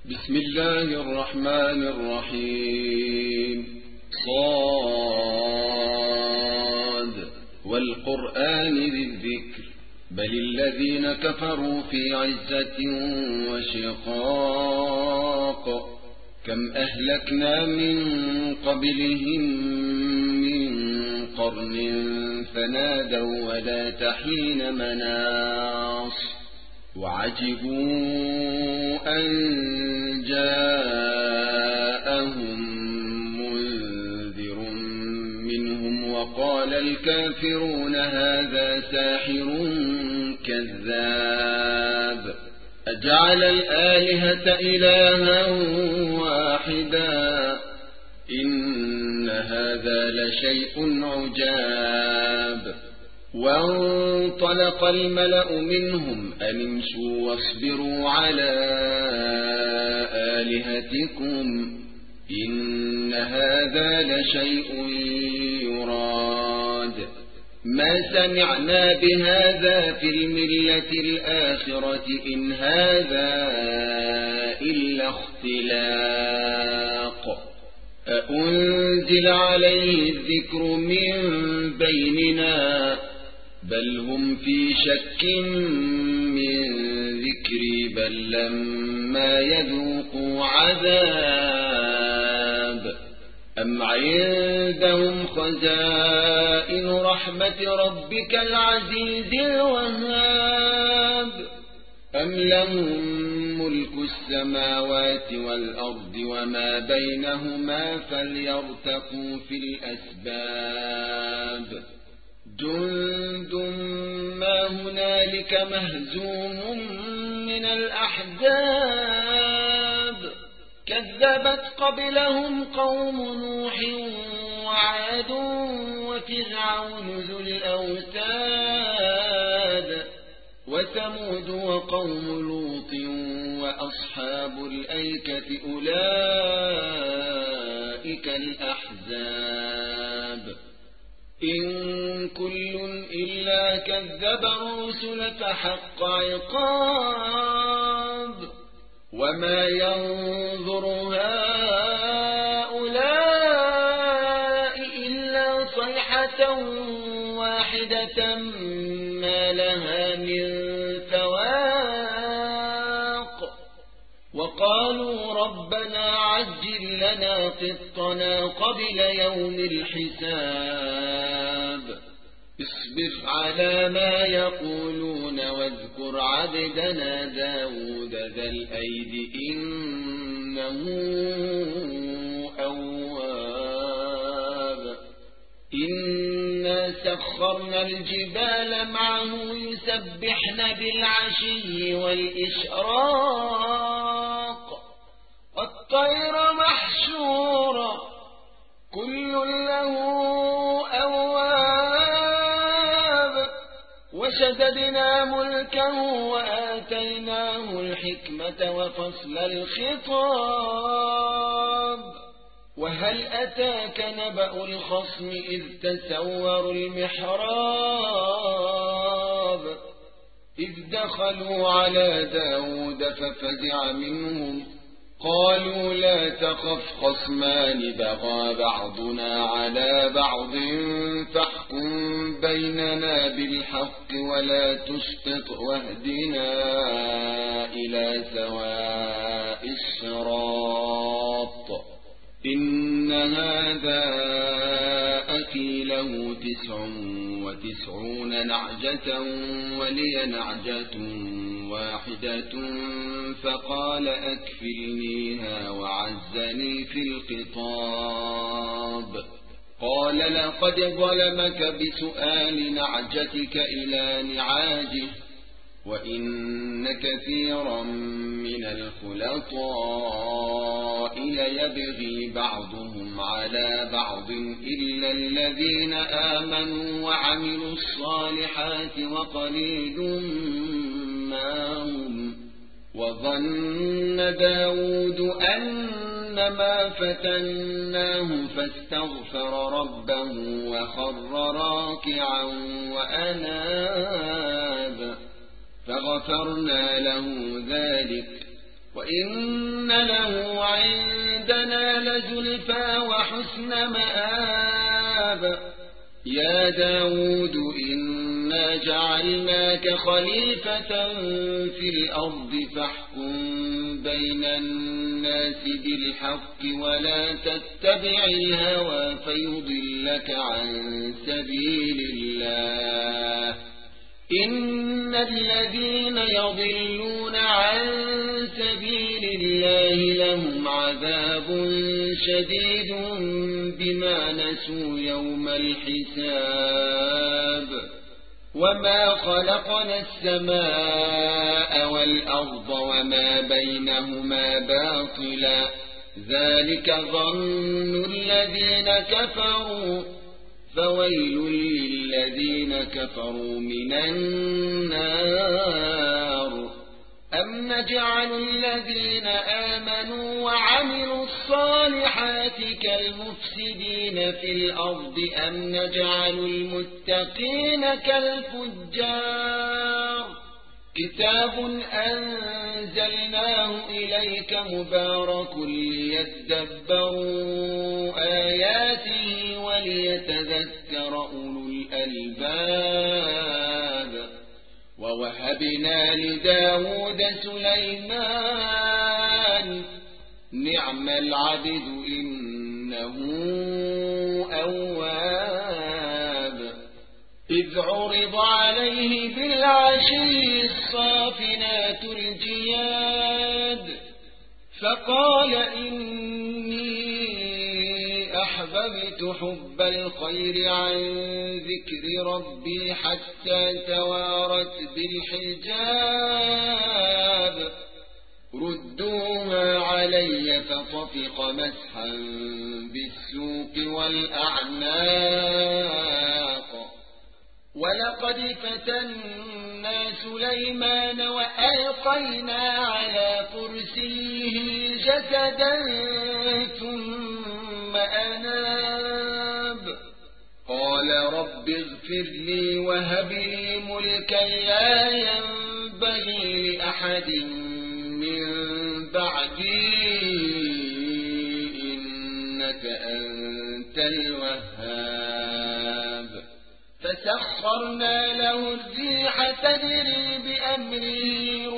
بسم الله الرحمن الرحيم. صاد والقرآن ذي الذكر بل الذين كفروا في عزة وشقاق كم أهلكنا من قبلهم من قرن فنادوا ولا تحين مناص وعجبوا أن جاءهم منذر منهم وقال الكافرون هذا ساحر كذاب أجعل الآلهة إلها واحدا إن هذا لشيء عجاب وانطلق الملأ منهم أن امشوا واصبروا على آلهتكم إن هذا لشيء يراد ما سمعنا بهذا في الملة الآخرة إن هذا إلا اختلاق أأنزل عليه الذكر من بيننا بل هم في شك من ذكري بل لما يذوقوا عذاب أم عندهم خزائن رحمة ربك العزيز الوهاب أم لهم ملك السماوات والأرض وما بينهما فليرتقوا في الأسباب جند ما هنالك مهزوم من الأحزاب كذبت قبلهم قوم نوح وعاد وفرعون ذو الأوتاد وثمود وقوم لوط وأصحاب الأيكة أولئك الأحزاب إن كل إلا كذب الرسل فحق عقاب وما ينظر هؤلاء إلا صيحة واحدة ما لها من فواق وقالوا ربنا عجل لنا قطنا قبل يوم الحساب اصبر على ما يقولون واذكر عبدنا داود ذا الأيد إنه أواب إنا سخرنا الجبال معه يسبحن بالعشي والإشراق والطير محشورا كل له أواب وشددنا ملكه وآتيناه الحكمة وفصل الخطاب وهل أتاك نبأ الخصم إذ تسوروا المحراب إذ دخلوا على داود ففزع منهم قالوا لا تخف خصمان بغى بعضنا على بعض فاحكم بيننا بالحق ولا تشطط واهدنا إلى سواء الصراط إن هذا أخي له 99 نعجة ولي نعجة واحدة فقال أكفلنيها وعزني في الخطاب قال لقد ظلمك بسؤال نعجتك إلى نعاجه وإن كثيرا من الخلطاء ليبغي بعضهم على بعض إلا الذين آمنوا وعملوا الصالحات وقليل ما هم وظن داود أنما فتناه فاستغفر ربه وخر راكعا وأناب فغفرنا له ذلك وإن له عندنا لزلفى وحسن مآب يا داود إنا جعلناك خليفة في الأرض فاحكم بين الناس بالحق ولا تتبع الهوى فيضلك عن سبيل الله إن الذين يضلون عن سبيل الله لهم عذاب شديد بما نسوا يوم الحساب وما خلقنا السماء والأرض وما بينهما باطلا ذلك ظن الذين كفروا فويل للذين كفروا من النار أم نجعل الذين آمنوا وعملوا الصالحات كالمفسدين في الأرض أم نجعل المتقين كالفجار كتاب أنزلناه إليك مبارك ليدبروا آياته وليتذكر أولو الألباب ووهبنا لداود سليمان نعم العبد إنه أواب إذ عرض عليه بالعشي الصافنات الجياد فقال إني أحببت حب الخير عن ذكر ربي حتى توارت بالحجاب ردوها علي فطفق مسحا بالسوق والأعناق ولقد فتنا سليمان وألقينا على كرسيه جسدا ثم أناب قال رب اغفر لي وهب لي ملكا لا ينبغي لأحد من بعدي إنك أنت الوهاب فسخرنا له الريح تجري بأمره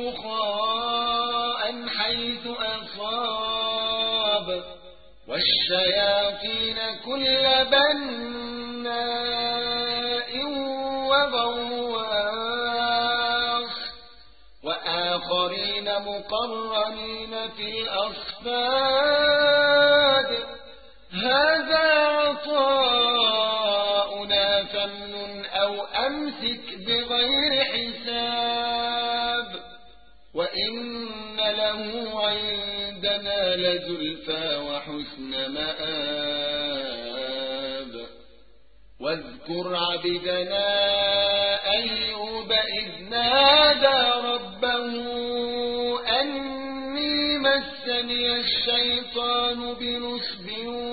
رخاء حيث أصاب والشياطين كل بناء وغواص وآخرين مقرنين في الأصفاد هذا عطاؤنا فامنن أو أمسك بغير حساب وإن له عندنا لزلفى وحسن مآب واذكر عبدنا أيوب إذ نادى ربه أني مسني الشيطان بنصب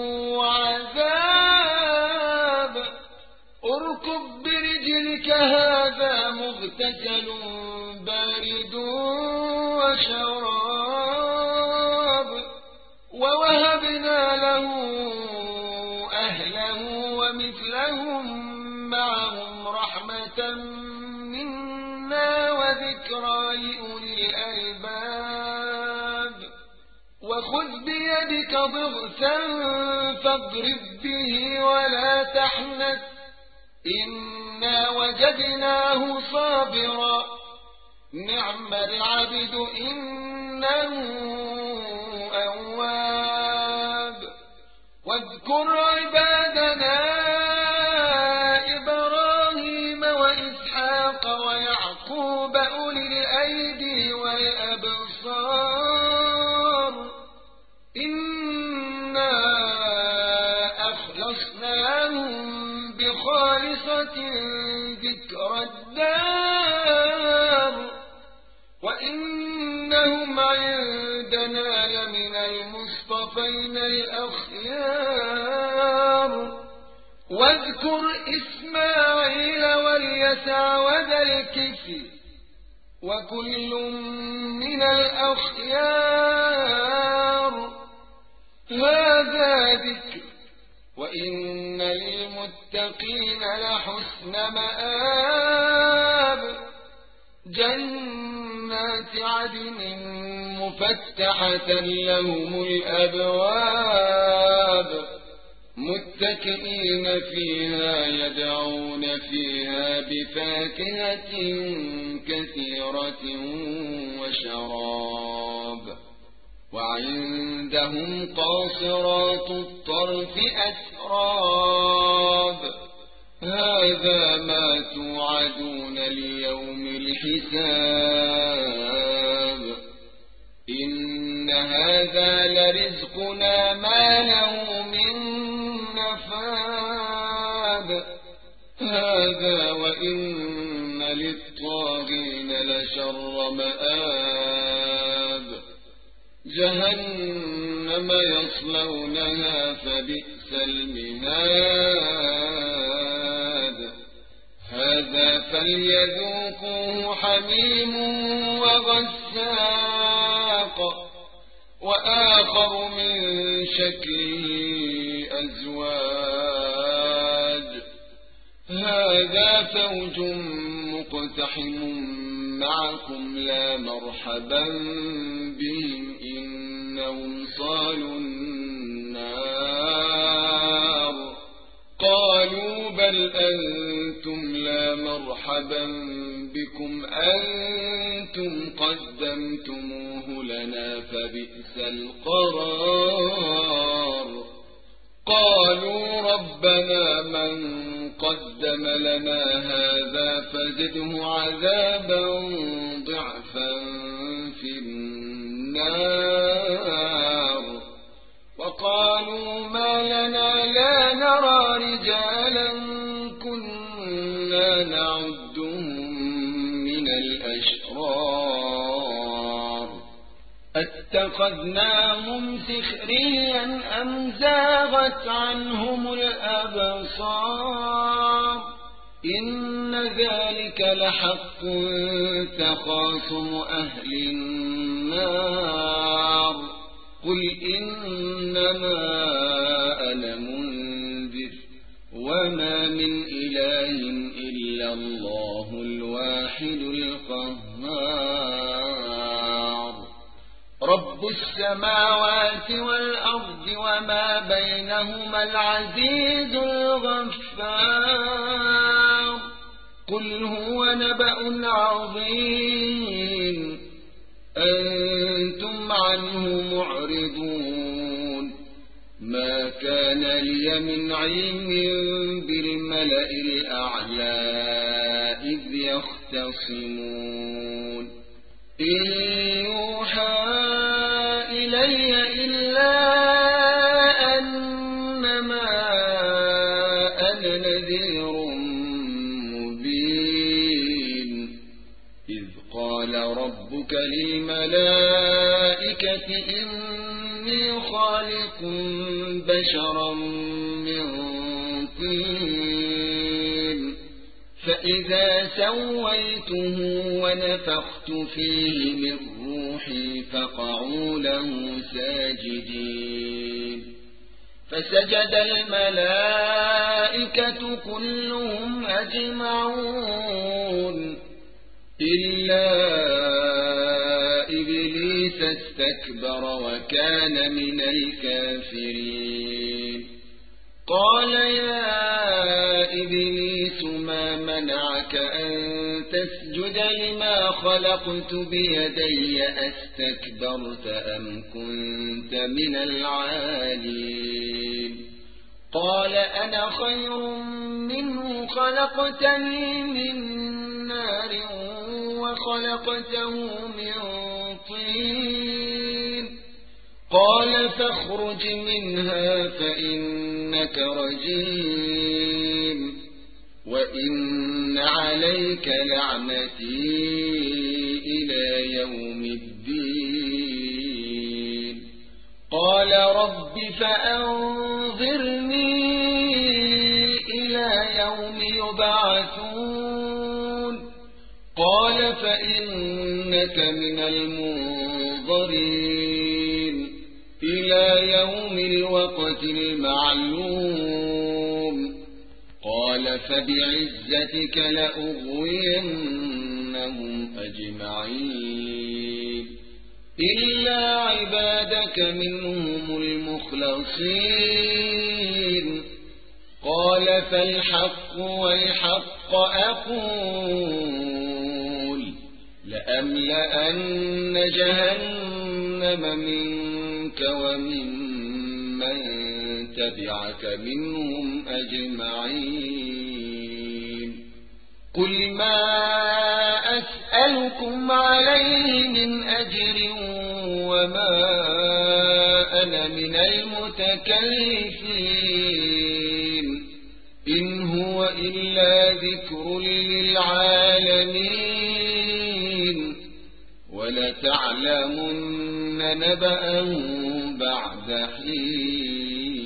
وعذاب اركب برجلك هذا مغتسل بارد وشراب ووهبنا له أهله ومثلهم معهم رحمة منا وذكرى لأولي الألباب وخذ بيدك ضغثا فاضرب به ولا تحنث إنا وجدناه صابرا نعم العبد إنه أواب واذكر عبادنا إبراهيم وإسحاق ويعقوب أولي الأيدي والأبصار إنا أخلصناهم بخالصة ذكر الدار وإنهم عندنا لمن المصطفين الأخيار واذكر إسماعيل واليسع وذا الكفل وكل من الأخيار مآب جنات عدن مفتحة لهم الأبواب متكئين فيها يدعون فيها بفاكهة كثيرة وشراب وعندهم قاصرات الطرف أتراب هذا ما توعدون ليوم الحساب إن هذا لرزقنا ما له من نفاد هذا وإن للطاغين لشر مآب جهنم يصلونها فبئس المهاد هذا فليذوقوه حميم وغساق وآخر من شكله أزواج هذا فوج مقتحم معكم لا مرحبا بهم إنهم صالوا النار قالوا بل أنتم لا مرحبا بكم أنتم قدمتموه لنا فبئس القرار قالوا ربنا من قدم لنا هذا فزده عذابا ضعفا في النار وقالوا ما لنا لا نرى رجالا كنا نعدهم من الأشرار اتخذناهم سخريا أم زاغت عنهم الأبصار إن ذلك لحق تخاصم أهل النار قل إنما أنا منذر وما من إله إلا الله الواحد القهار رب السماوات والأرض وما بينهما العزيز الغفار قل هو نبأ عظيم أنتم عنه معرضون ما كان لي من علم بالملأ الأعلى إذ يختصمون إن يوحى إلي إلا أنما أنا نذير مبين إذ قال ربك للملائكة إني خالق بشرا من طين فإذا سويته ونفخت فيه من روحي فقعوا له ساجدين فسجد الملائكة كلهم أجمعون إلا إبليس استكبر وكان من الكافرين قال يا إبليس ما منعك أن تسجد لما خلقت بيدي أستكبرت أم كنت من العالين قال أنا خير منه خلقتني من نار وخلقته من طين قال فاخرج منها فإنك رجيم وإن عليك لعنتي إلى يوم الدين قال رب فأنظرني إلى يوم يبعثون قال فإنك من المنظرين إلى يوم الوقت المعلوم قال فبعزتك لأغوينهم أجمعين إلا عبادك منهم المخلصين قال فالحق والحق أقول لأملأن جهنم منك ومن من تبعك منهم أجمعين قل ما أسألكم عليه من أجر وما أنا من المتكلفين إن هو إلا ذكر للعالمين ولتعلمن نبأه بعد حين